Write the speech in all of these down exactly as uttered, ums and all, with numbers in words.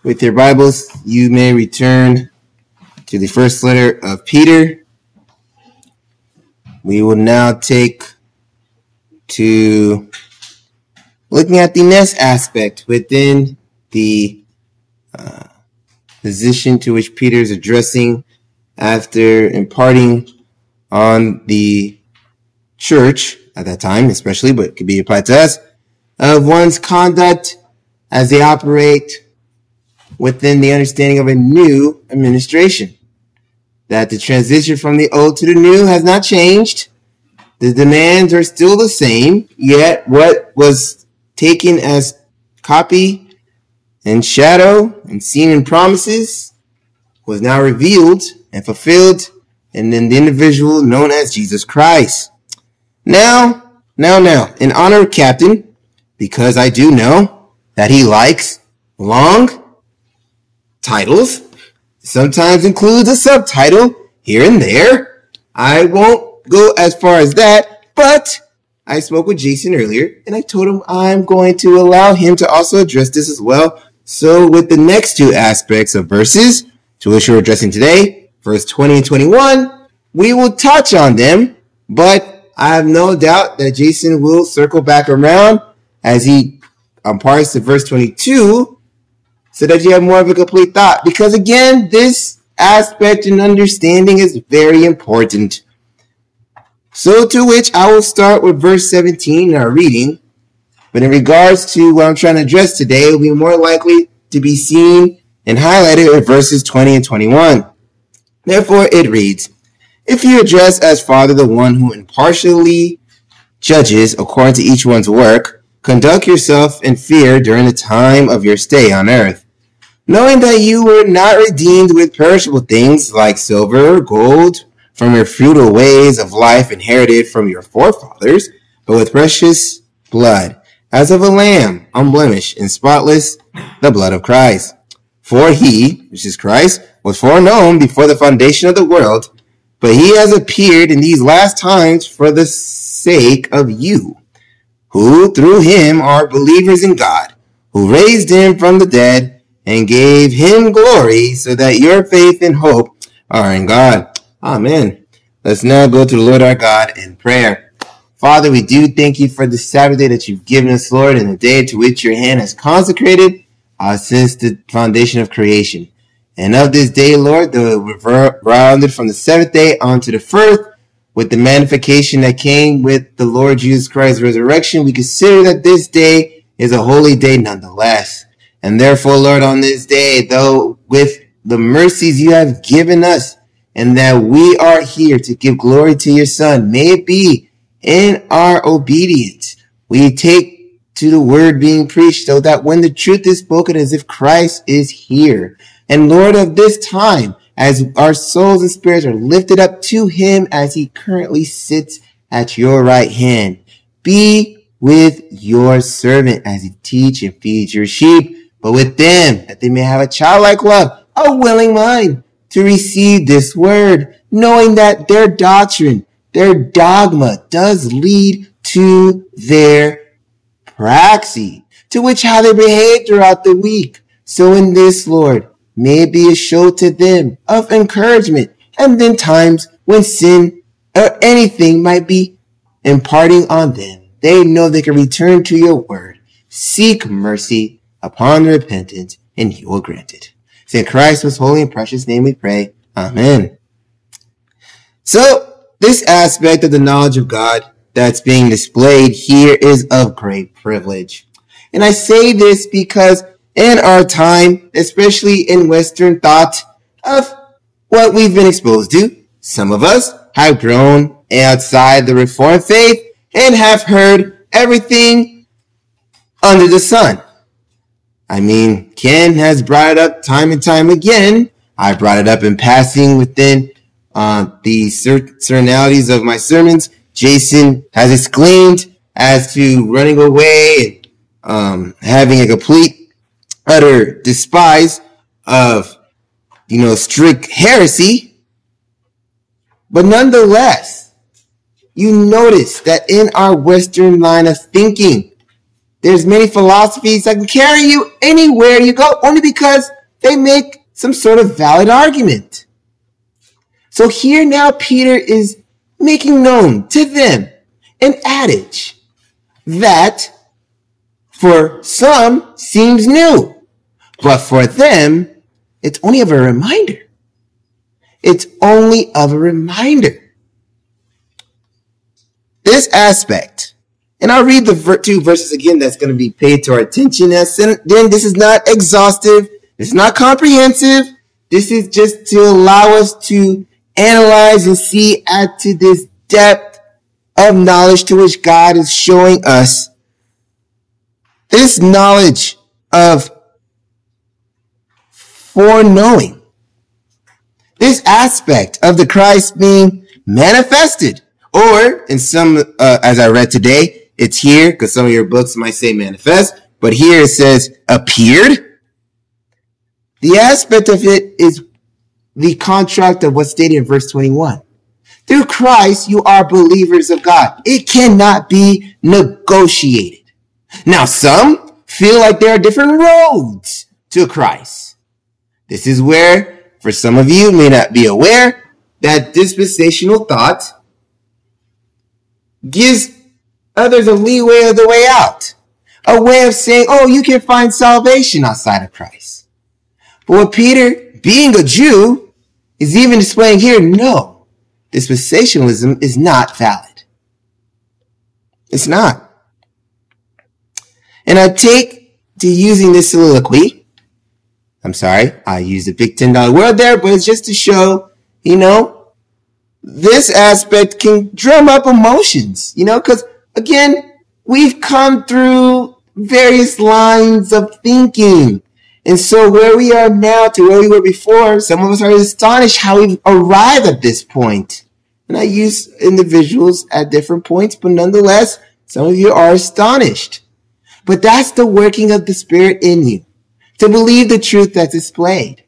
With your Bibles, you may return to the first letter of Peter. We will now take to looking at the next aspect within the uh, position to which Peter is addressing after imparting on the church at that time, especially, but it could be applied to us, of one's conduct as they operate within the understanding of a new administration. That the transition from the old to the new has not changed. The demands are still the same, yet what was taken as copy and shadow and seen in promises was now revealed and fulfilled in the individual known as Jesus Christ. Now, now, now, in honor of Captain, because I do know that he likes long titles, sometimes includes a subtitle here and there. I won't go as far as that, but I spoke with Jason earlier and I told him I'm going to allow him to also address this as well. So with the next two aspects of verses to which we're addressing today, verse twenty and twenty-one, we will touch on them, but I have no doubt that Jason will circle back around as he imparts to verse twenty-two, so that you have more of a complete thought. Because again, this aspect and understanding is very important. So to which I will start with verse seventeen in our reading. But in regards to what I'm trying to address today, it will be more likely to be seen and highlighted in verses twenty and twenty-one. Therefore it reads, "If you address as Father the one who impartially judges according to each one's work, conduct yourself in fear during the time of your stay on earth, knowing that you were not redeemed with perishable things like silver or gold from your futile ways of life inherited from your forefathers, but with precious blood, as of a lamb, unblemished and spotless, the blood of Christ. For he," which is Christ, "was foreknown before the foundation of the world, but he has appeared in these last times for the sake of you, who through him are believers in God, who raised him from the dead and gave him glory, so that your faith and hope are in God." Amen. Let's now go to the Lord our God in prayer. Father, we do thank you for the Sabbath day that you've given us, Lord, and the day to which your hand has consecrated uh, since the foundation of creation. And of this day, Lord, though we're rounded from the seventh day onto the first, with the magnification that came with the Lord Jesus Christ's resurrection, we consider that this day is a holy day nonetheless. And therefore, Lord, on this day, though with the mercies you have given us, and that we are here to give glory to your Son, may it be in our obedience we take to the word being preached, so that when the truth is spoken as if Christ is here. And Lord, of this time, as our souls and spirits are lifted up to him as he currently sits at your right hand, be with your servant as he teach and feeds your sheep, but with them, that they may have a childlike love, a willing mind to receive this word, knowing that their doctrine, their dogma does lead to their praxis, to which how they behave throughout the week. So in this, Lord, may it be a show to them of encouragement, and then times when sin or anything might be imparting on them, they know they can return to your word, seek mercy upon repentance, and you will grant it. In Christ's most holy and precious name we pray. Amen. So, this aspect of the knowledge of God that's being displayed here is of great privilege. And I say this because in our time, especially in Western thought of what we've been exposed to, some of us have grown outside the Reformed faith and have heard everything under the sun. I mean, Ken has brought it up time and time again. I brought it up in passing within uh, the certainalities of my sermons. Jason has exclaimed as to running away and um, having a complete, utter despise of, you know, strict heresy. But nonetheless, you notice that in our Western line of thinking, there's many philosophies that can carry you anywhere you go, only because they make some sort of valid argument. So here now Peter is making known to them an adage that for some seems new, but for them, it's only of a reminder. It's only of a reminder. This aspect, and I'll read the two verses again that's going to be paid to our attention. Then this is not exhaustive. It's not comprehensive. This is just to allow us to analyze and see add to this depth of knowledge to which God is showing us. This knowledge of foreknowing. This aspect of the Christ being manifested. Or, in some, uh, as I read today, it's here, because some of your books might say manifest, but here it says appeared. The aspect of it is the contract of what's stated in verse twenty-one. Through Christ, you are believers of God. It cannot be negotiated. Now, some feel like there are different roads to Christ. This is where, for some of you may not be aware, that dispensational thought gives others a leeway of the way out. A way of saying, oh, you can find salvation outside of Christ. But what Peter, being a Jew, is even displaying here, no, dispensationalism is not valid. It's not. And I take to using this soliloquy, I'm sorry, I used a big ten dollar word there, but it's just to show, you know, this aspect can drum up emotions, you know, because again, we've come through various lines of thinking. And so where we are now to where we were before, some of us are astonished how we've arrived at this point. And I use individuals at different points, but nonetheless, some of you are astonished. But that's the working of the Spirit in you, to believe the truth that's displayed.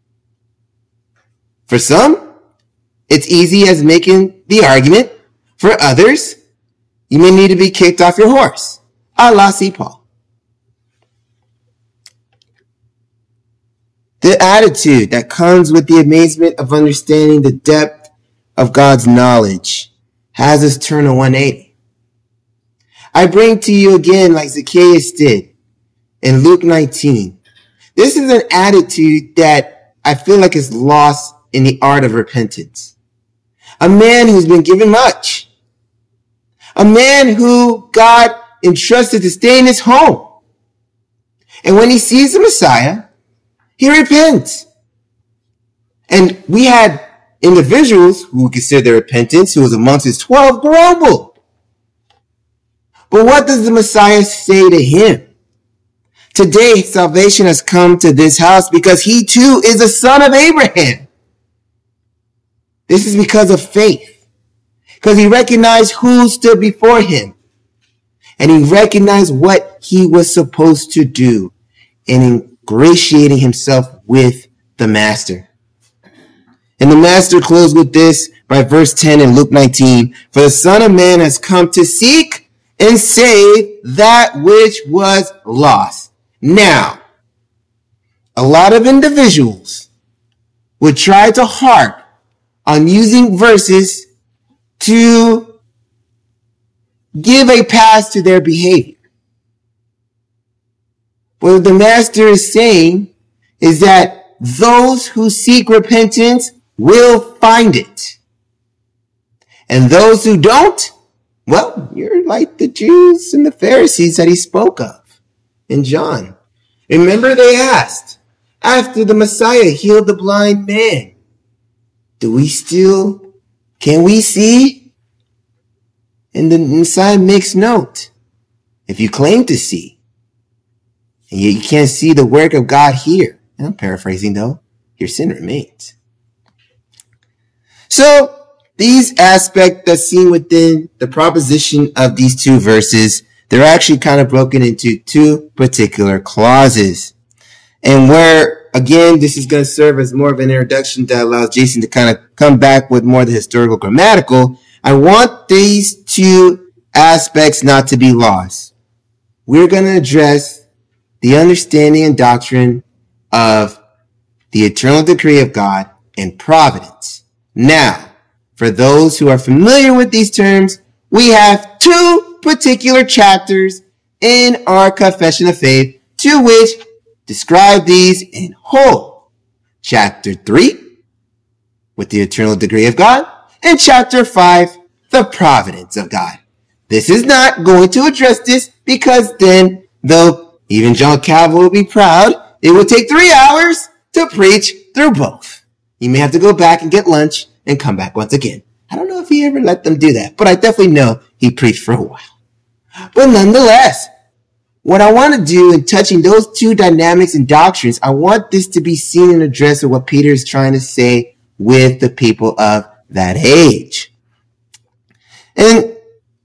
For some, it's easy as making the argument. For others, you may need to be kicked off your horse, a la Saint Paul. The attitude that comes with the amazement of understanding the depth of God's knowledge has us turn a one eighty. I bring to you again, like Zacchaeus did in Luke nineteen. This is an attitude that I feel like is lost in the art of repentance. A man who's been given much. A man who God entrusted to stay in his home. And when he sees the Messiah, he repents. And we had individuals who considered their repentance, who was amongst his twelve, grumble. But what does the Messiah say to him? Today, salvation has come to this house because he too is a son of Abraham. This is because of faith. Because he recognized who stood before him. And he recognized what he was supposed to do in ingratiating himself with the Master. And the Master closed with this by verse ten in Luke nineteen. For the Son of Man has come to seek and save that which was lost. Now, a lot of individuals would try to harp on using verses to give a pass to their behavior. What the Master is saying is that those who seek repentance will find it. And those who don't, well, you're like the Jews and the Pharisees that he spoke of in John. Remember, they asked, after the Messiah healed the blind man, do we still, can we see? And the Messiah makes note, if you claim to see, and you can't see the work of God here, and I'm paraphrasing though, your sin remains. So, these aspects that's seen within the proposition of these two verses, they're actually kind of broken into two particular clauses. And where, again, this is going to serve as more of an introduction that allows Jason to kind of come back with more of the historical grammatical, I want these two aspects not to be lost. we're going to address the understanding and doctrine of the eternal decree of God and providence. Now, for those who are familiar with these terms, we have two particular chapters in our Confession of Faith to which describe these in whole. Chapter three, with the eternal decree of God, and chapter five, the providence of God. This is not going to address this because then, though even John Calvin will be proud, it would take three hours to preach through both. You may have to go back and get lunch and come back once again. I don't know if he ever let them do that, but I definitely know he preached for a while. But nonetheless, what I want to do in touching those two dynamics and doctrines, I want this to be seen and addressed with what Peter is trying to say with the people of that age. And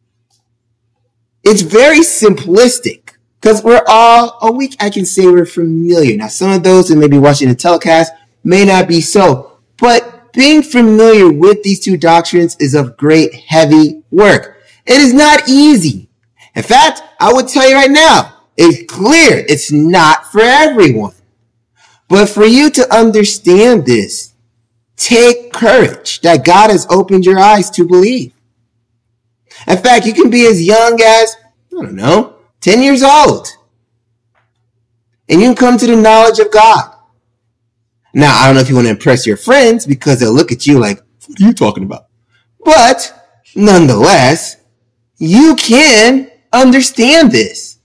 it's very simplistic because we're all, a week I can say we're familiar. Now, some of those who may be watching the telecast may not be so, but being familiar with these two doctrines is of great heavy work. It is not easy. In fact, I would tell you right now, it's clear it's not for everyone. But for you to understand this, take courage that God has opened your eyes to believe. In fact, you can be as young as, I don't know, ten years old. And you can come to the knowledge of God. Now, I don't know if you want to impress your friends because they'll look at you like, what are you talking about? But nonetheless, you can understand this.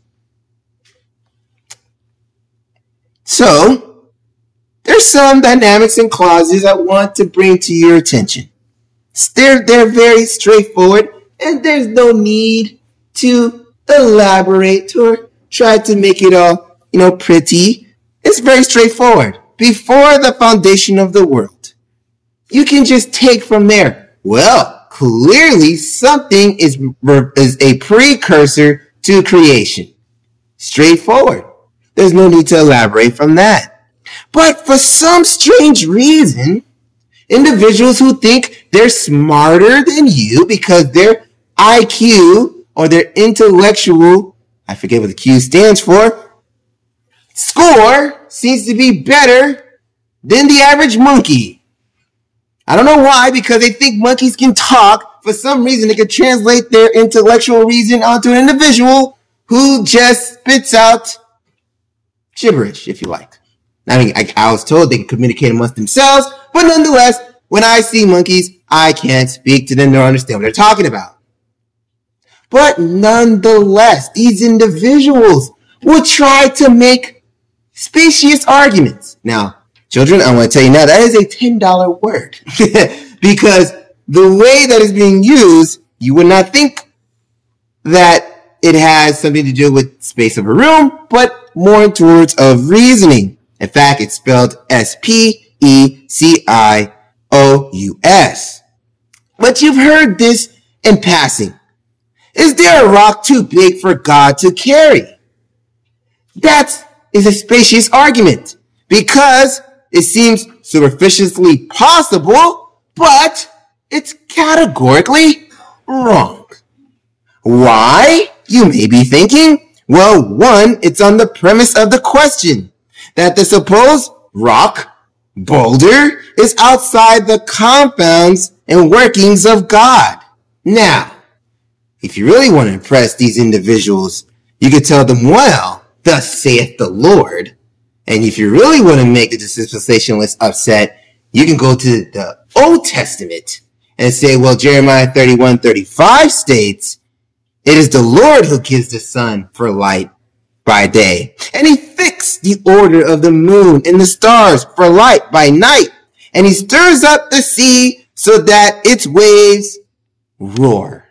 So, there's some dynamics and clauses I want to bring to your attention. They're, they're very straightforward, and there's no need to elaborate or try to make it all, you know, pretty. It's very straightforward. Before the foundation of the world, you can just take from there. Well, clearly something is, is a precursor to creation. Straightforward. There's no need to elaborate from that. But for some strange reason, individuals who think they're smarter than you because their I Q or their intellectual, I forget what the Q stands for, score seems to be better than the average monkey. I don't know why, because they think monkeys can talk. For some reason, they can translate their intellectual reason onto an individual who just spits out gibberish, if you like. I mean, I, I was told they can communicate amongst themselves, but nonetheless, when I see monkeys, I can't speak to them nor understand what they're talking about. But nonetheless, these individuals will try to make specious arguments. Now, children, I want to tell you now, that is a ten dollar word. Because the way that it's being used, you would not think that it has something to do with space of a room, but more towards of reasoning. In fact, it's spelled S P E C I O U S. But you've heard this in passing. Is there a rock too big for God to carry? That is a spacious argument because it seems superficially possible, but it's categorically wrong. Why? You may be thinking. Well, one, it's on the premise of the question that the supposed rock, boulder, is outside the confounds and workings of God. Now, if you really want to impress these individuals, you could tell them, well, thus saith the Lord. And if you really want to make the dispensationalists upset, you can go to the Old Testament and say, well, Jeremiah thirty-one thirty-five states, it is the Lord who gives the sun for light by day. And he fixed the order of the moon and the stars for light by night. And he stirs up the sea so that its waves roar.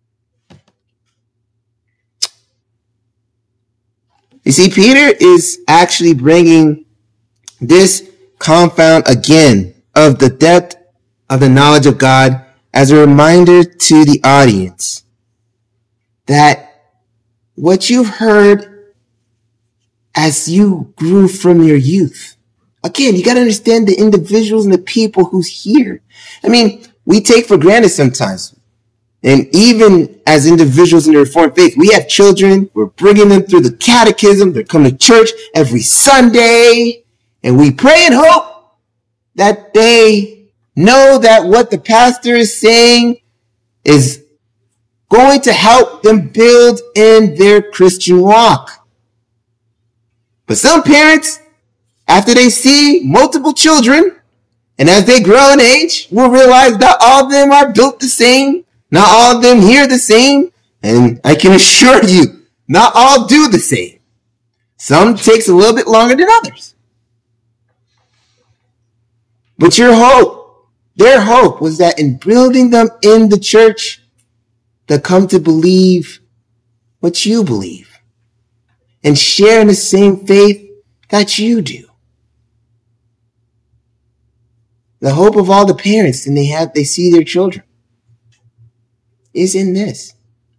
You see, Peter is actually bringing this confound again of the depth of the knowledge of God as a reminder to the audience that what you've heard as you grew from your youth, again, you got to understand the individuals and the people who's here. I mean, we take for granted sometimes. And even as individuals in the Reformed faith, we have children. We're bringing them through the catechism. They're coming to church every Sunday. And we pray and hope that they know that what the pastor is saying is going to help them build in their Christian walk. But some parents, after they see multiple children, and as they grow in age, will realize that all of them are built the same. Not all of them hear the same. And I can assure you, not all do the same. Some takes a little bit longer than others. But your hope, their hope was that in building them in the church, they'll come to believe what you believe and share in the same faith that you do. The hope of all the parents and they have they see their children is in this.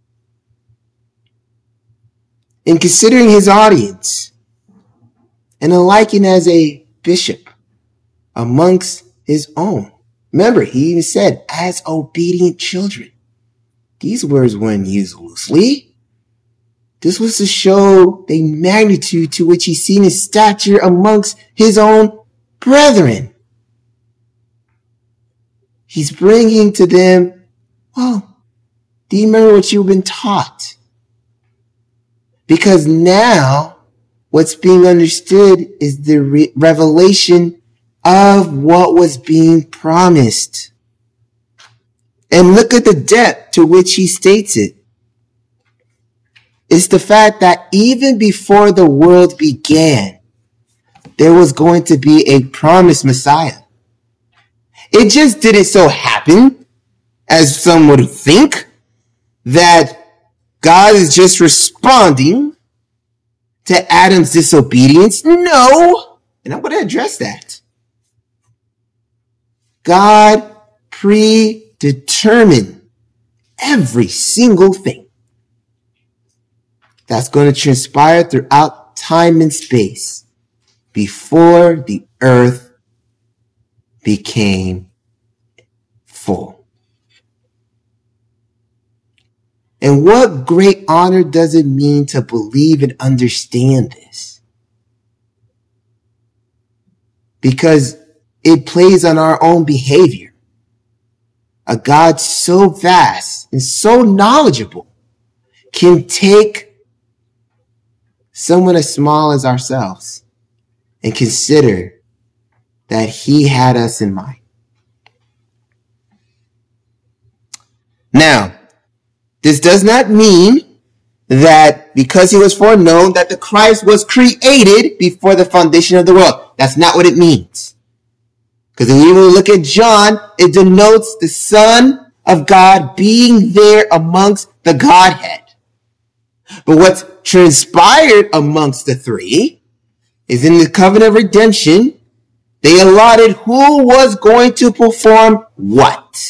In considering his audience and a liking as a bishop amongst his own. Remember, he even said, as obedient children. These words weren't used loosely. This was to show the magnitude to which he's seen his stature amongst his own brethren. He's bringing to them, well, do you remember what you've been taught? Because now what's being understood is the re- revelation of what was being promised. And look at the depth to which he states it. It's the fact that even before the world began, there was going to be a promised Messiah. It just didn't so happen, as some would think, that God is just responding to Adam's disobedience. No! And I'm going to address that. God predetermined every single thing that's going to transpire throughout time and space before the earth became full. And what great honor does it mean to believe and understand this? Because it plays on our own behavior. A God so vast and so knowledgeable can take someone as small as ourselves and consider that he had us in mind. Now, this does not mean that because he was foreknown that the Christ was created before the foundation of the world. That's not what it means. Because when you look at John, it denotes the Son of God being there amongst the Godhead. But what's transpired amongst the three is in the covenant of redemption, they allotted who was going to perform what.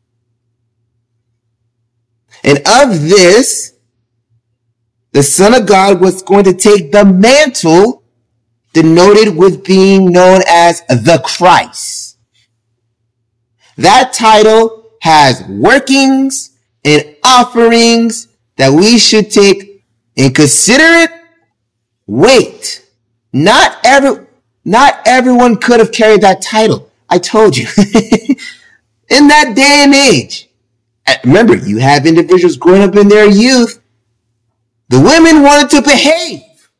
And of this, the Son of God was going to take the mantle denoted with being known as the Christ. That title has workings and offerings that we should take and consider it. Wait, not every, not everyone could have carried that title. I told you. In that day and age. Remember, you have individuals growing up in their youth. The women wanted to behave.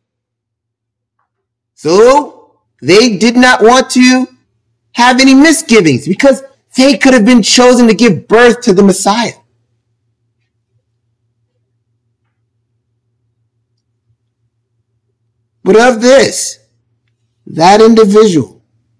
So they did not want to have any misgivings because they could have been chosen to give birth to the Messiah. But of this, that individual,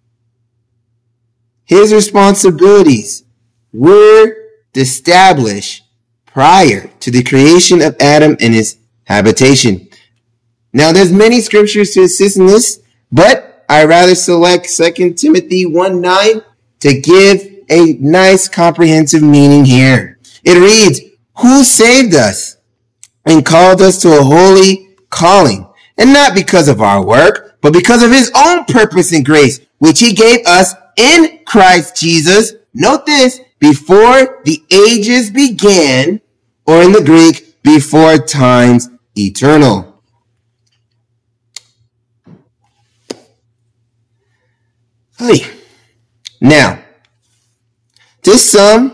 his responsibilities were established prior to the creation of Adam and his habitation. Now, there's many scriptures to assist in this, but I rather select Second Timothy one nine to give a nice comprehensive meaning here. It reads, who saved us and called us to a holy calling, and not because of our work, but because of his own purpose and grace, which he gave us in Christ Jesus. Note this, before the ages began, or in the Greek, before times eternal. Hey. Now, to some,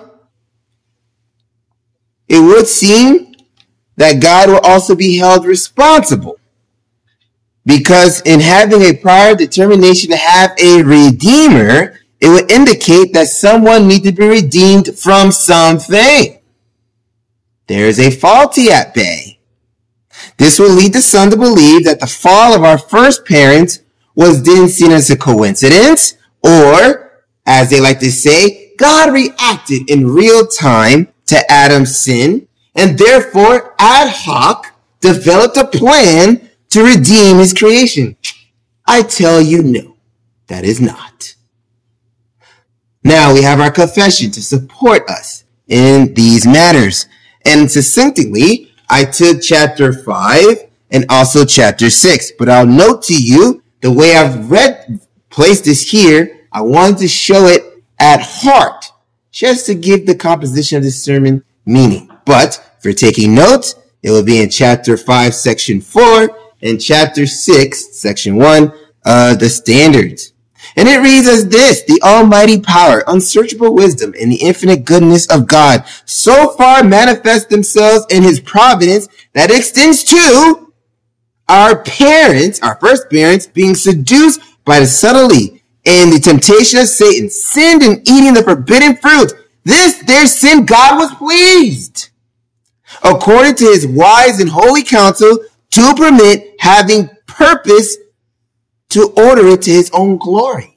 it would seem that God will also be held responsible, because in having a prior determination to have a redeemer, it would indicate that someone needs to be redeemed from something. There is a faulty at bay. This will lead the son to believe that the fall of our first parents was then seen as a coincidence, or, as they like to say, God reacted in real time to Adam's sin, and therefore, ad hoc, developed a plan to redeem his creation. I tell you, no, that is not. Now we have our confession to support us in these matters. And succinctly, I took chapter five and also chapter six. But I'll note to you, the way I've read, placed this here, I wanted to show it at heart, just to give the composition of this sermon meaning. But if you're taking notes, it will be in chapter five, section four, and chapter six, section one, uh, the standards. And it reads as this: the almighty power, unsearchable wisdom, and the infinite goodness of God so far manifest themselves in his providence that extends to our parents, our first parents, being seduced by the subtlety and the temptation of Satan, sinned in eating the forbidden fruit. This their sin God was pleased, according to his wise and holy counsel, to permit, having purpose, to order it to his own glory.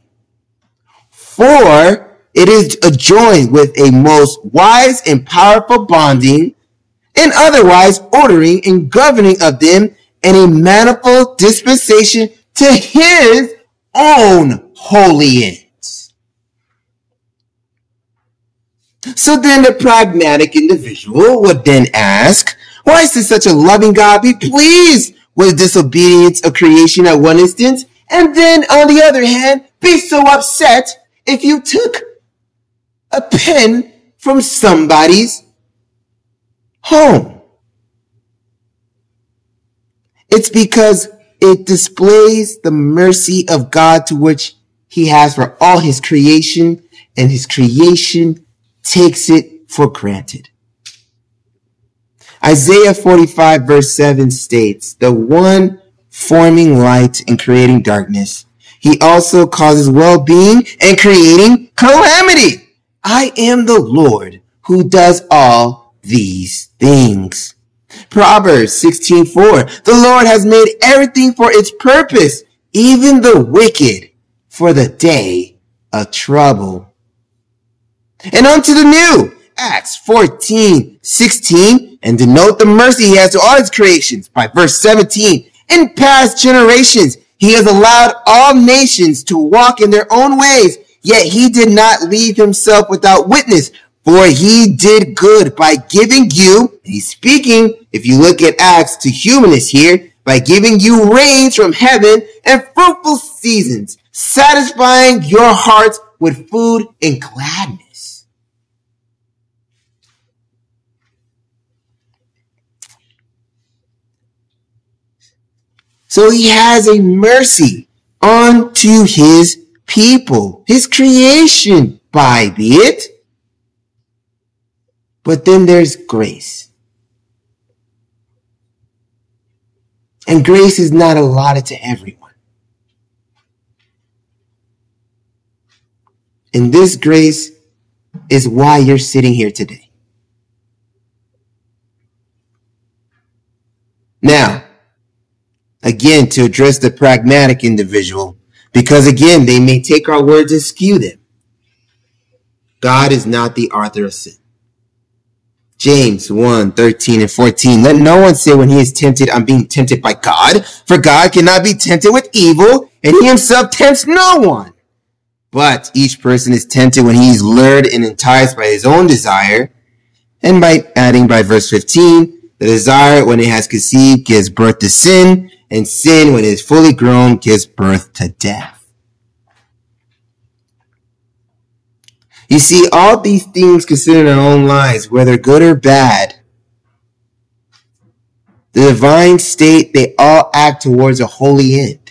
For it is adjoined with a most wise and powerful bonding, and otherwise ordering and governing of them in a manifold dispensation to his own holy ends. So then the pragmatic individual would then ask, why is such a loving God be pleased with disobedience of creation at one instance, and then, on the other hand, be so upset if you took a pen from somebody's home? It's because it displays the mercy of God to which he has for all his creation, and his creation takes it for granted. Isaiah forty-five verse seven states, the one forming light and creating darkness, he also causes well-being and creating calamity. I am the Lord who does all these things. Proverbs sixteen four, the Lord has made everything for its purpose, even the wicked for the day of trouble. And unto the new, Acts fourteen sixteen, and denote the mercy he has to all his creations by verse seventeen. In past generations, he has allowed all nations to walk in their own ways, yet he did not leave himself without witness, for he did good by giving you, and he's speaking, if you look at Acts, to humanists here, by giving you rains from heaven and fruitful seasons, satisfying your hearts with food and gladness. So he has a mercy unto his people, his creation, by be it. But then there's grace. And grace is not allotted to everyone. And this grace is why you're sitting here today. Now, again, to address the pragmatic individual, because again, they may take our words and skew them. God is not the author of sin. James one, thirteen and fourteen. Let no one say when he is tempted, I'm being tempted by God. For God cannot be tempted with evil, and he himself tempts no one. But each person is tempted when he is lured and enticed by his own desire. And by adding by verse fifteen, the desire when it has conceived gives birth to sin, and sin when it is fully grown gives birth to death. You see, all these things considered in our own lives, whether good or bad, the divine state, they all act towards a holy end.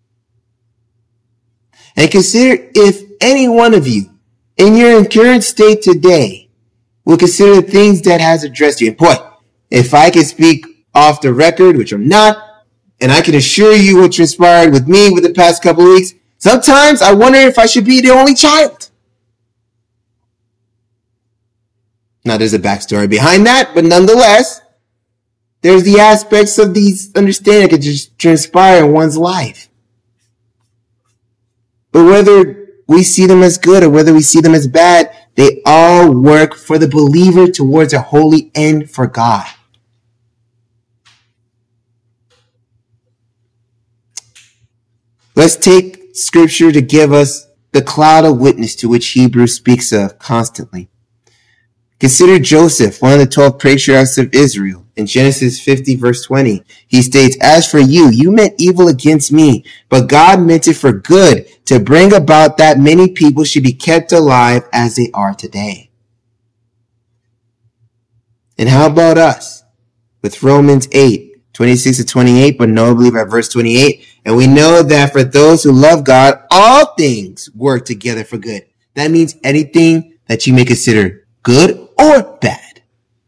And consider if any one of you in your current state today will consider the things that has addressed you. And boy, if I can speak off the record, which I'm not, and I can assure you what transpired with me with the past couple of weeks, sometimes I wonder if I should be the only child. Now, there's a backstory behind that, but nonetheless, there's the aspects of these understanding that could just transpire in one's life. But whether we see them as good or whether we see them as bad, they all work for the believer towards a holy end for God. Let's take scripture to give us the cloud of witness to which Hebrews speaks of constantly. Consider Joseph, one of the twelve patriarchs of Israel. In Genesis fifty, verse twenty, he states, "As for you, you meant evil against me, but God meant it for good, to bring about that many people should be kept alive as they are today." And how about us? With Romans eight, twenty-six to twenty-eight, but notably by verse twenty-eight, "And we know that for those who love God, all things work together for good." That means anything that you may consider good or bad,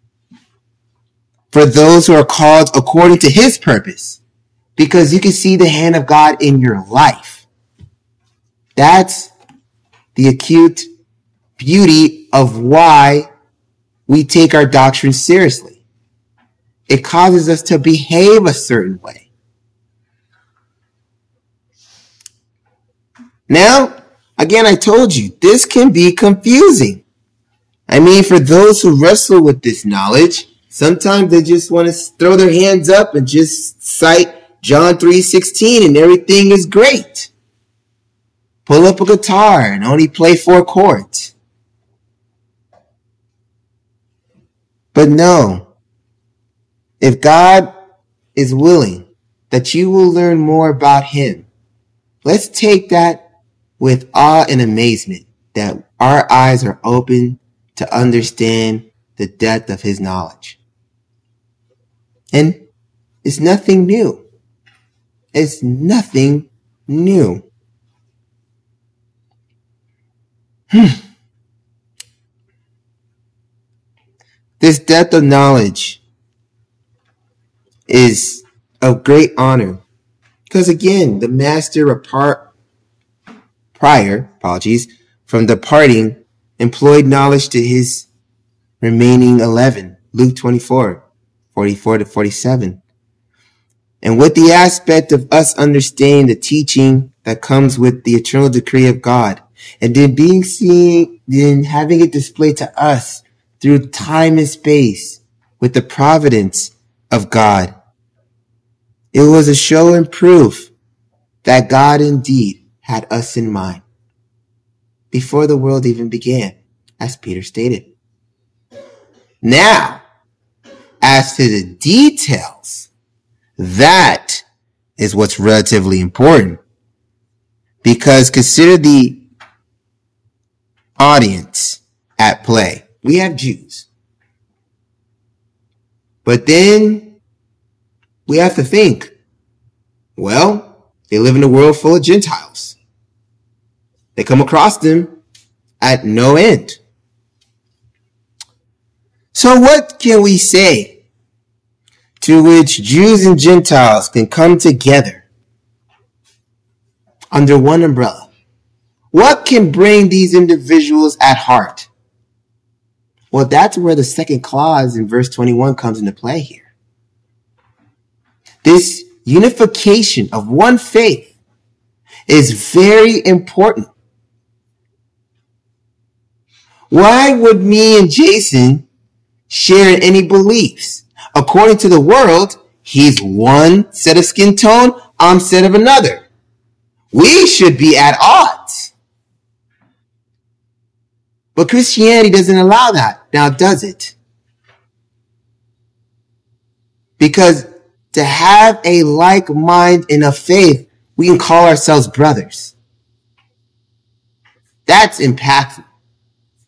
for those who are called according to his purpose, because you can see the hand of God in your life. That's the acute beauty of why we take our doctrine seriously. It causes us to behave a certain way. Now, again, I told you, this can be confusing. I mean, for those who wrestle with this knowledge, sometimes they just want to throw their hands up and just cite John three sixteen and everything is great. Pull up a guitar and only play four chords. But no, if God is willing that you will learn more about him, let's take that with awe and amazement, that our eyes are open to understand the depth of his knowledge. And it's nothing new. It's nothing new. Hmm. This depth of knowledge is of great honor, because again, the master apart prior, apologies, from departing, employed knowledge to his remaining eleven, Luke twenty-four, forty-four to forty-seven. And with the aspect of us understanding the teaching that comes with the eternal decree of God, and then being seen, then having it displayed to us through time and space with the providence of God, it was a show and proof that God indeed had us in mind before the world even began, as Peter stated. Now, as to the details, that is what's relatively important. Because consider the audience at play. We have Jews. But then we have to think, well, they live in a world full of Gentiles. They come across them at no end. So what can we say to which Jews and Gentiles can come together under one umbrella? What can bring these individuals at heart? Well, that's where the second clause in verse twenty-one comes into play here. This unification of one faith is very important. Why would me and Jason share in any beliefs? According to the world, he's one set of skin tone, I'm set of another. We should be at odds. But Christianity doesn't allow that. Now, does it? Because to have a like mind in a faith, we can call ourselves brothers. That's impactful.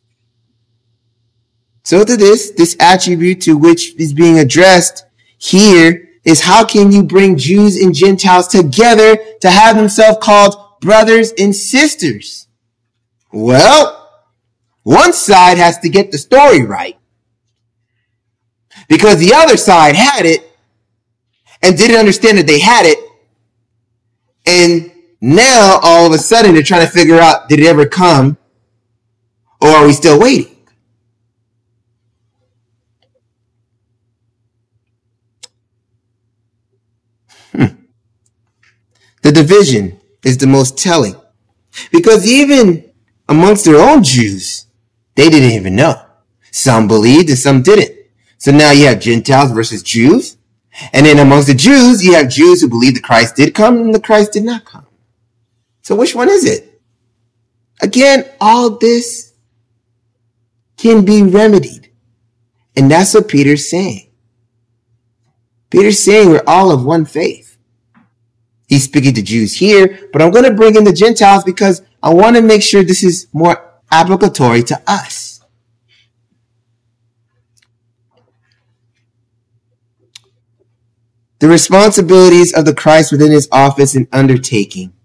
So to this, this attribute to which is being addressed here is how can you bring Jews and Gentiles together to have themselves called brothers and sisters? Well, one side has to get the story right, because the other side had it and didn't understand that they had it. And now all of a sudden they're trying to figure out, did it ever come, or are we still waiting? Hmm. The division is the most telling, because even amongst their own Jews, they didn't even know. Some believed and some didn't. So now you have Gentiles versus Jews. And then amongst the Jews, you have Jews who believe the Christ did come and the Christ did not come. So which one is it? Again, all this can be remedied. And that's what Peter's saying. Peter's saying we're all of one faith. He's speaking to Jews here, but I'm going to bring in the Gentiles because I want to make sure this is more applicatory to us. The responsibilities of the Christ within his office and undertaking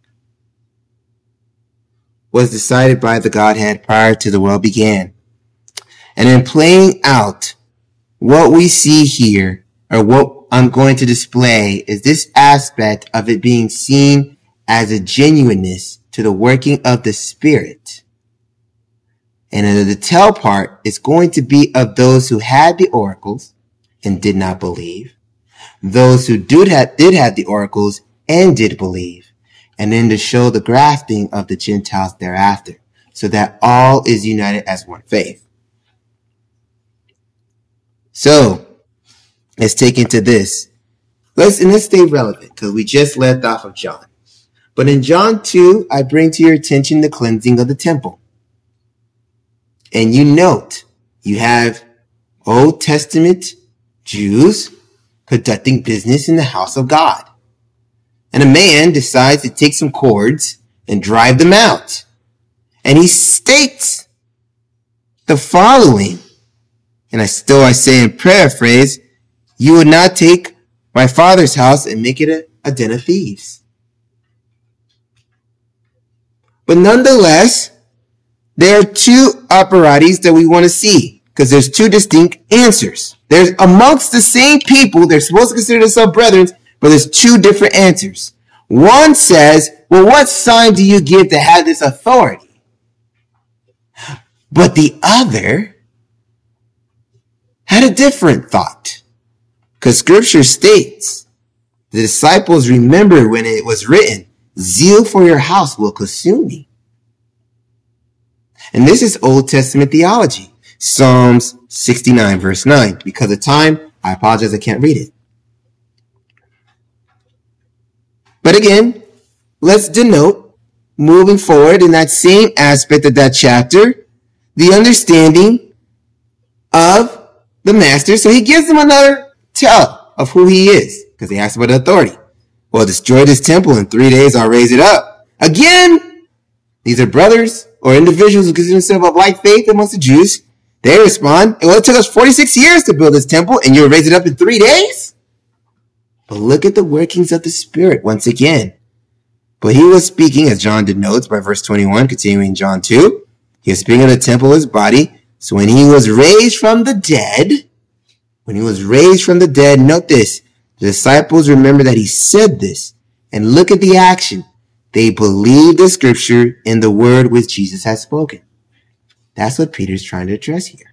was decided by the Godhead prior to the world began. And in playing out what we see here, or what I'm going to display, is this aspect of it being seen as a genuineness to the working of the Spirit. And in the tell part, it's going to be of those who had the oracles and did not believe, those who did have, did have the oracles and did believe, and then to show the grafting of the Gentiles thereafter, so that all is united as one faith. So, let's take into this. Let's, and let's stay relevant, because we just left off of John. But in John two, I bring to your attention the cleansing of the temple. And you note, you have Old Testament Jews conducting business in the house of God. And a man decides to take some cords and drive them out. And he states the following, and I still I say in paraphrase, you would not take my father's house and make it a, a den of thieves. But nonetheless, there are two operatis that we want to see, because there's two distinct answers. There's amongst the same people, they're supposed to consider themselves brethren, but there's two different answers. One says, well, what sign do you give to have this authority? But the other had a different thought. Because scripture states, the disciples remembered when it was written, zeal for your house will consume me. And this is Old Testament theology. Psalms sixty-nine verse nine. Because of time, I apologize, I can't read it. But again, let's denote, moving forward in that same aspect of that chapter, the understanding of the master. So he gives them another tell of who he is, because they asked about authority. Well, destroy this temple in three days, I'll raise it up. Again, these are brothers or individuals who consider themselves of like faith amongst the Jews. They respond, well, it took us forty-six years to build this temple, and you'll raise it up in three days? But look at the workings of the Spirit once again. But he was speaking, as John denotes by verse twenty-one, continuing John two. He was speaking of the temple of his body. So when he was raised from the dead, when he was raised from the dead, note this, the disciples remember that he said this. And look at the action. They believed the scripture in the word which Jesus has spoken. That's what Peter's trying to address here.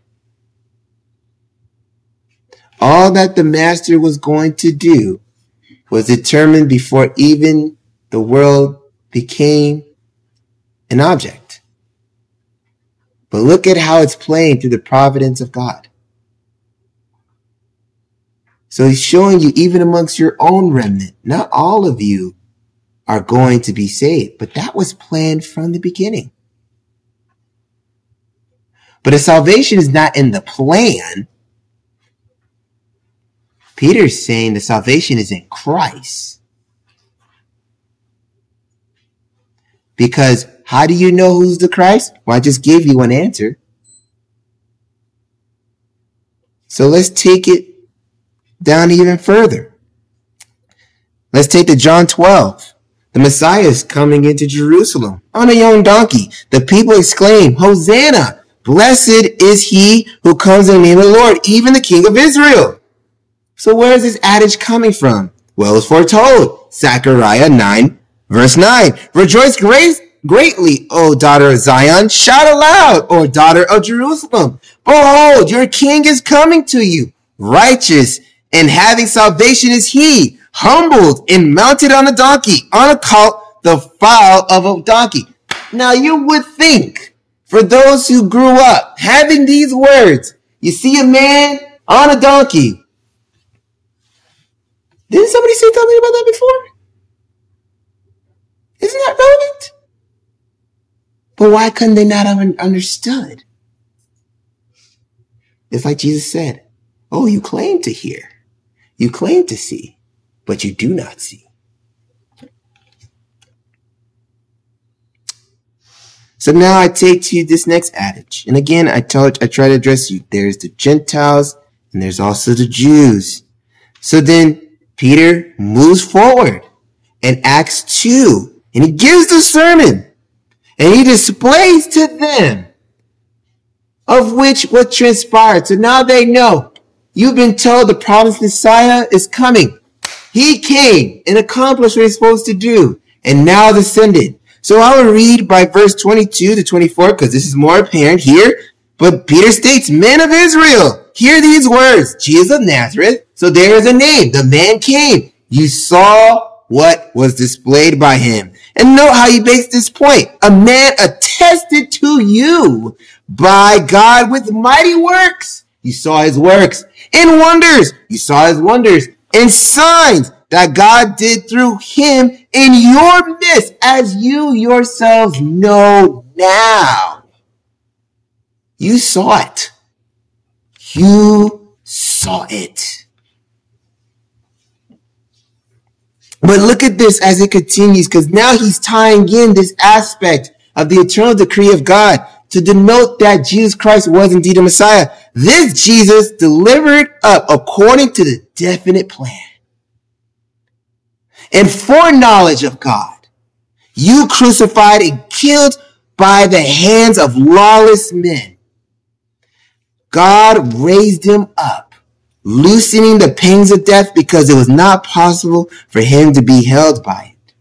All that the master was going to do was determined before even the world became an object. But look at how it's playing through the providence of God. So he's showing you, even amongst your own remnant, not all of you are going to be saved, but that was planned from the beginning. But if salvation is not in the plan, Peter's saying the salvation is in Christ. Because how do you know who's the Christ? Well, I just gave you an answer. So let's take it down even further. Let's take to John twelve. The Messiah is coming into Jerusalem on a young donkey. The people exclaim, Hosanna! Blessed is he who comes in the name of the Lord, even the King of Israel. So where is this adage coming from? Well, it's foretold. Zechariah nine, verse nine. Rejoice great, greatly, O daughter of Zion. Shout aloud, O daughter of Jerusalem. Behold, your king is coming to you. Righteous and having salvation is he, humbled and mounted on a donkey, on a colt, the foal of a donkey. Now you would think, for those who grew up having these words, you see a man on a donkey. Didn't somebody say something about that before? Isn't that relevant? But why couldn't they not have understood? It's like Jesus said, oh, you claim to hear, you claim to see, but you do not see. So now I take to you this next adage. And again, I told, I try to address you. There's the Gentiles and there's also the Jews. So then Peter moves forward in Acts two and he gives the sermon and he displays to them of which what transpired. So now they know you've been told the promised Messiah is coming. He came and accomplished what he's supposed to do and now descended. So I will read by verse twenty-two to twenty-four because this is more apparent here. But Peter states, men of Israel, hear these words, Jesus of Nazareth. So there is a name. The man came. You saw what was displayed by him. And note how he makes this point. A man attested to you by God with mighty works. You saw his works. And wonders. You saw his wonders. And signs that God did through him in your midst, as you yourselves know now. You saw it. You saw it. But look at this as it continues, because now he's tying in this aspect of the eternal decree of God to denote that Jesus Christ was indeed the Messiah. This Jesus delivered up according to the definite plan and foreknowledge of God, you crucified and killed by the hands of lawless men. God raised him up, loosening the pangs of death because it was not possible for him to be held by it.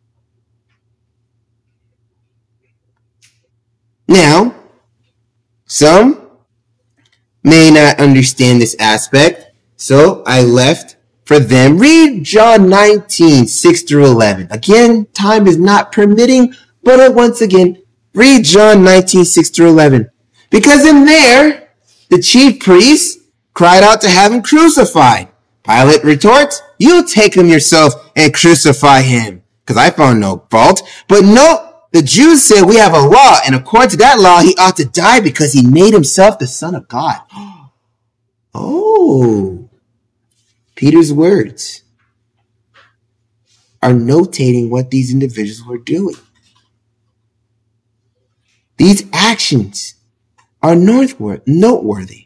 Now, some may not understand this aspect, so I left for them. Read John nineteen, six through eleven. Again, time is not permitting, but once again, read John nineteen, six through eleven. Because in there, the chief priests cried out to have him crucified. Pilate retorts, you take him yourself and crucify him, because I found no fault. But no, the Jews said we have a law, and according to that law, he ought to die because he made himself the Son of God. Oh, Peter's words are notating what these individuals were doing. These actions are noteworthy.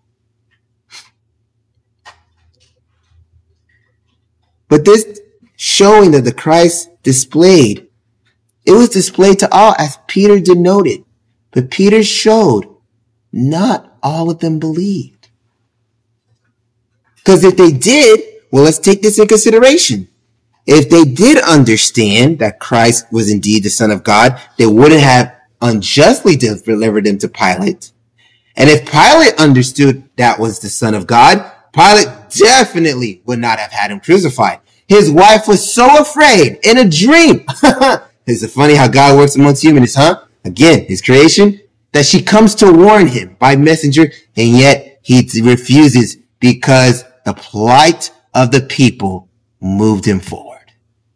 But this showing that the Christ displayed, it was displayed to all as Peter denoted. But Peter showed not all of them believed. Because if they did, well, let's take this in consideration. If they did understand that Christ was indeed the Son of God, they wouldn't have unjustly delivered him to Pilate. And if Pilate understood that was the Son of God, Pilate definitely would not have had him crucified. His wife was so afraid in a dream. It's funny how God works amongst humans, huh? Again, his creation, that she comes to warn him by messenger, and yet he refuses because the plight of the people moved him forward.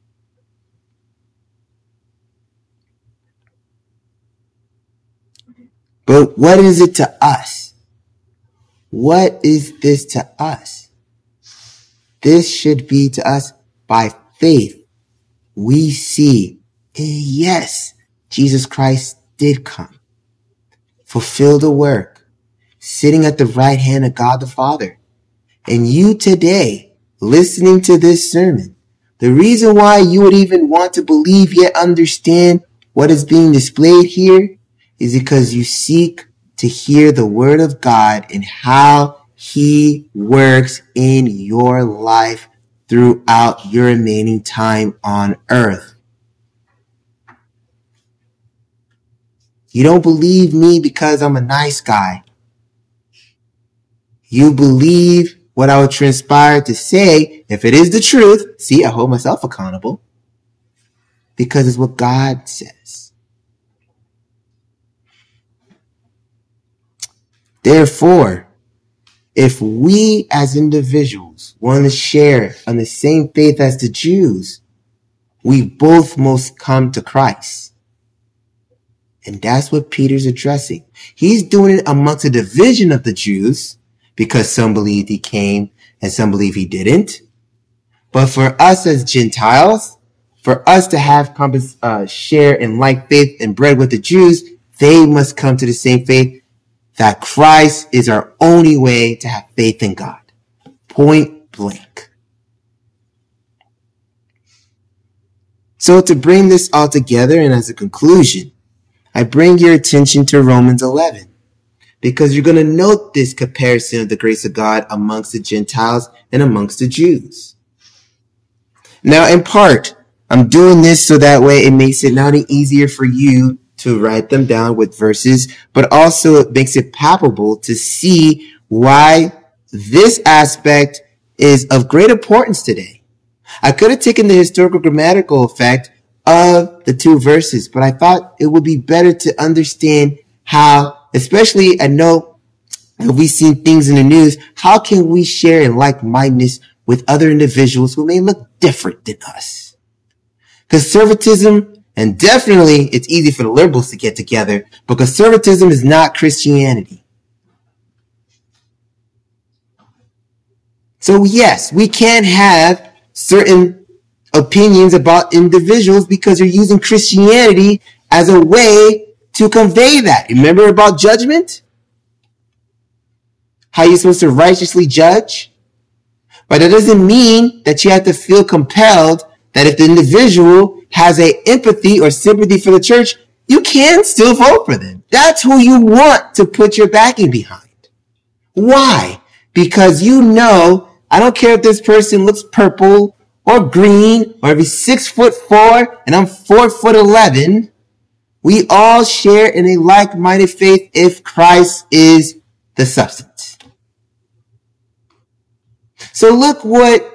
But what is it to us? What is this to us? This should be to us by faith. We see, yes, Jesus Christ did come, fulfill the work, sitting at the right hand of God the Father. And you today, listening to this sermon, the reason why you would even want to believe yet understand what is being displayed here is because you seek to hear the word of God and how he works in your life throughout your remaining time on earth. You don't believe me because I'm a nice guy. You believe what I would transpire to say, if it is the truth. See, I hold myself accountable because it's what God says. Therefore, if we as individuals want to share on the same faith as the Jews, we both must come to Christ. And that's what Peter's addressing. He's doing it amongst a division of the Jews because some believed he came and some believe he didn't. But for us as Gentiles, for us to have uh, share in like faith and bread with the Jews, they must come to the same faith that Christ is our only way to have faith in God. Point blank. So to bring this all together and as a conclusion, I bring your attention to Romans eleven, because you're going to note this comparison of the grace of God amongst the Gentiles and amongst the Jews. Now, in part, I'm doing this so that way it makes it not only easier for you to write them down with verses, but also it makes it palpable to see why this aspect is of great importance today. I could have taken the historical grammatical effect of the two verses, but I thought it would be better to understand how, especially I know we've seen things in the news, how can we share in like-mindedness with other individuals who may look different than us? Conservatism, and definitely it's easy for the liberals to get together, but conservatism is not Christianity. So yes, we can have certain opinions about individuals because you're using Christianity as a way to convey that. Remember about judgment? How you're supposed to righteously judge? But that doesn't mean that you have to feel compelled that if the individual has a empathy or sympathy for the church, you can still vote for them. That's who you want to put your backing behind. Why? Because you know, I don't care if this person looks purple or green, or if he's six foot four and I'm four foot eleven, we all share in a like-minded faith if Christ is the substance. So look what,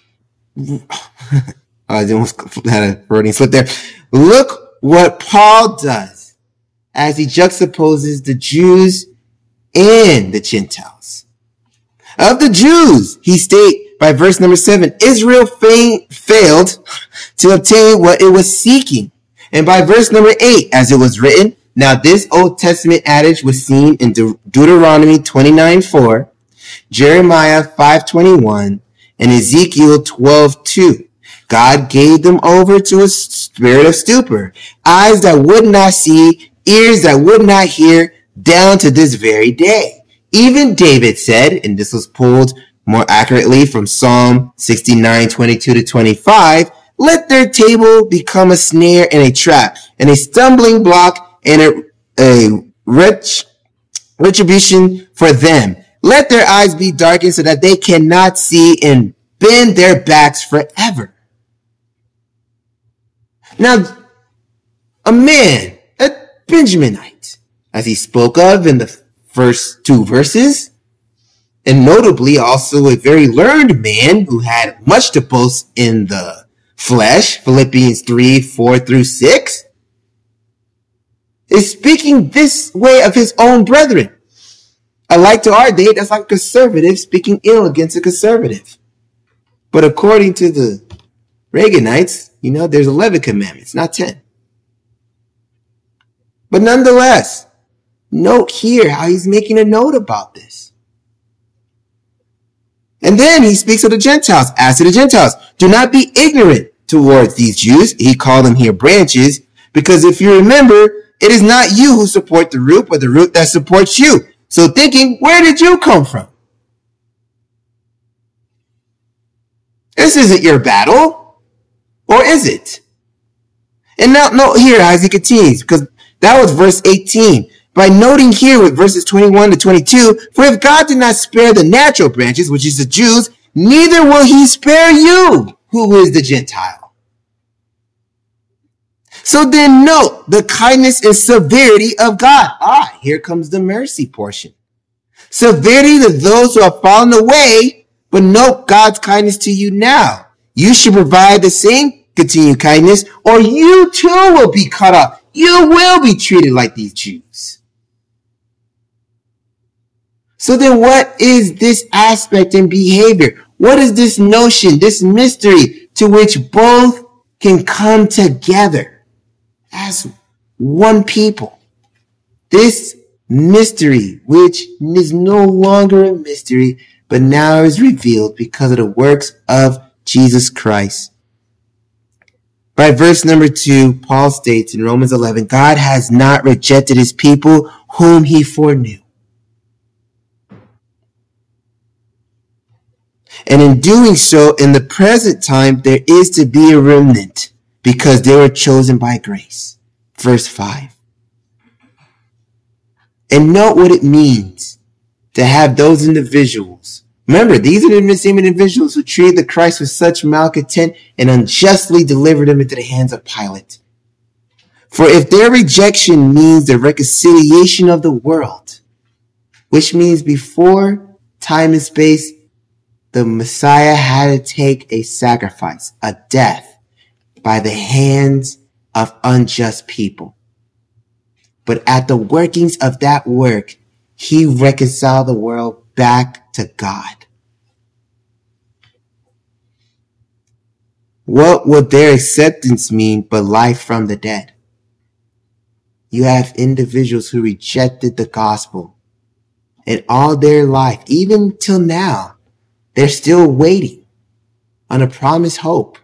I almost had a Freudian slip there. Look what Paul does as he juxtaposes the Jews and the Gentiles. Of the Jews, he states by verse number seven, Israel fa- failed to obtain what it was seeking. And by verse number eight, as it was written, now this Old Testament adage was seen in De- Deuteronomy twenty-nine four, Jeremiah five twenty-one, and Ezekiel twelve two. God gave them over to a spirit of stupor, eyes that would not see, ears that would not hear, down to this very day. Even David said, and this was pulled more accurately from Psalm sixty-nine twenty-two to twenty-five, let their table become a snare and a trap, and a stumbling block and a, a rich retribution for them. Let their eyes be darkened so that they cannot see and bend their backs forever. Now, a man, a Benjaminite, as he spoke of in the first two verses, and notably also a very learned man who had much to boast in the flesh, Philippians three, four through six, is speaking this way of his own brethren. Alike to our day, that's like a conservative speaking ill against a conservative. But according to the Reaganites, you know, there's eleven commandments, not ten. But nonetheless, note here how he's making a note about this. And then he speaks of the Gentiles. As to the Gentiles, do not be ignorant towards these Jews. He called them here branches, because if you remember, it is not you who support the root, but the root that supports you. So thinking, where did you come from? This isn't your battle. Or is it? And now, no, here, as he continues, because that was verse eighteen. By noting here with verses twenty-one to twenty-two, for if God did not spare the natural branches, which is the Jews, neither will he spare you, who is the Gentile. So then note the kindness and severity of God. Ah, here comes the mercy portion. Severity to those who have fallen away, but note God's kindness to you now. You should provide the same continued kindness, or you too will be cut off. You will be treated like these Jews. So then what is this aspect and behavior? What is this notion, this mystery to which both can come together as one people? This mystery, which is no longer a mystery, but now is revealed because of the works of Jesus Christ. By verse number two, Paul states in Romans eleven, God has not rejected his people whom he foreknew. And in doing so, in the present time, there is to be a remnant because they were chosen by grace. Verse five. And note what it means to have those individuals. Remember, these are the same individuals who treated the Christ with such malcontent and unjustly delivered him into the hands of Pilate. For if their rejection means the reconciliation of the world, which means before time and space, the Messiah had to take a sacrifice, a death, by the hands of unjust people. But at the workings of that work, he reconciled the world back to God. What would their acceptance mean but life from the dead? You have individuals who rejected the gospel, and all their life, even till now, they're still waiting on a promised hope.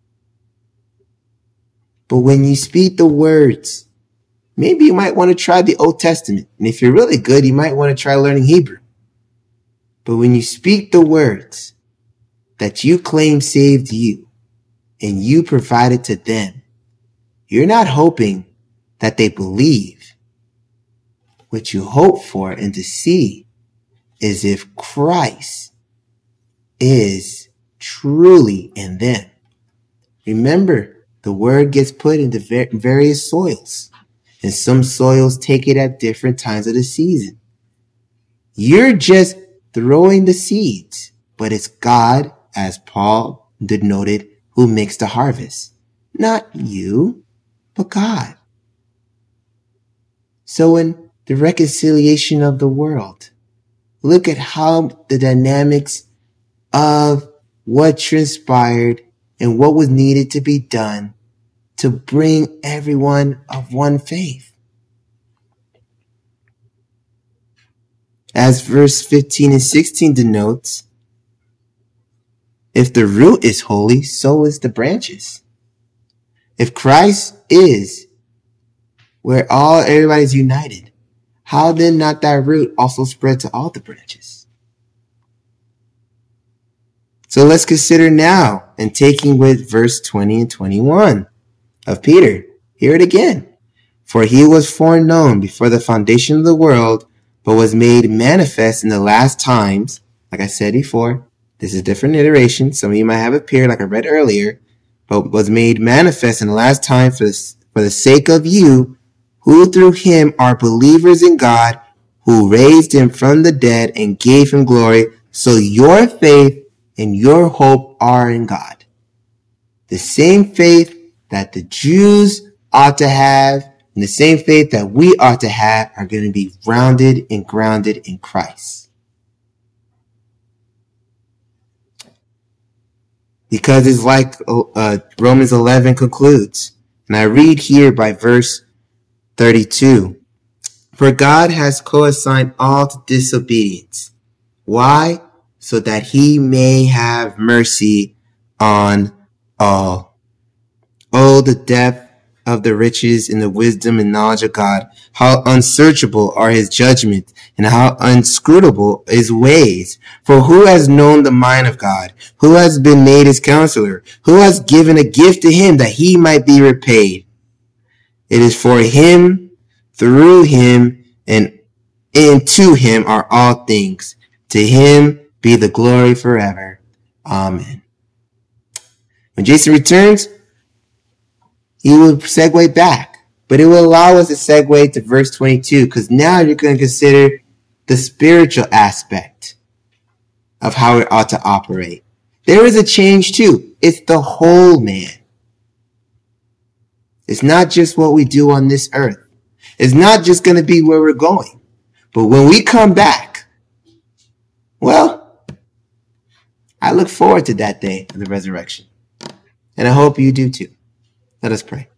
But when you speak the words, maybe you might want to try the Old Testament. And if you're really good, you might want to try learning Hebrew. But when you speak the words that you claim saved you and you provided to them, you're not hoping that they believe. What you hope for and to see is if Christ is truly in them. Remember, the word gets put into various soils, and some soils take it at different times of the season. You're just throwing the seeds, but it's God, as Paul denoted, who makes the harvest. Not you, but God. So in the reconciliation of the world, look at how the dynamics of what transpired and what was needed to be done to bring everyone of one faith. As verse fifteen and sixteen denotes, if the root is holy, so is the branches. If Christ is where all everybody's united, how then not that root also spread to all the branches? So let's consider now and taking with verse twenty and twenty-one of Peter. Hear it again. For he was foreknown before the foundation of the world, but was made manifest in the last times. Like I said before, this is a different iteration. Some of you might have appeared like I read earlier, but was made manifest in the last time for the, for the sake of you, who through him are believers in God, who raised him from the dead and gave him glory. So your faith and your hope are in God. The same faith that the Jews ought to have and the same faith that we ought to have are going to be grounded and grounded in Christ. Because it's like uh, Romans eleven concludes. And I read here by verse thirty-two. For God has co-assigned all to disobedience. Why? So that he may have mercy on all. Oh, the depth of the riches and the wisdom and knowledge of God, how unsearchable are his judgments, and how inscrutable his ways. For who has known the mind of God? Who has been made his counselor? Who has given a gift to him that he might be repaid? It is for him, through him, and into him are all things. To him be the glory forever. Amen. When Jason returns, he will segue back, but it will allow us to segue to verse twenty-two, because now you're going to consider the spiritual aspect of how it ought to operate. There is a change too. It's the whole man. It's not just what we do on this earth. It's not just going to be where we're going. But when we come back, well, I look forward to that day of the resurrection. And I hope you do too. Let us pray.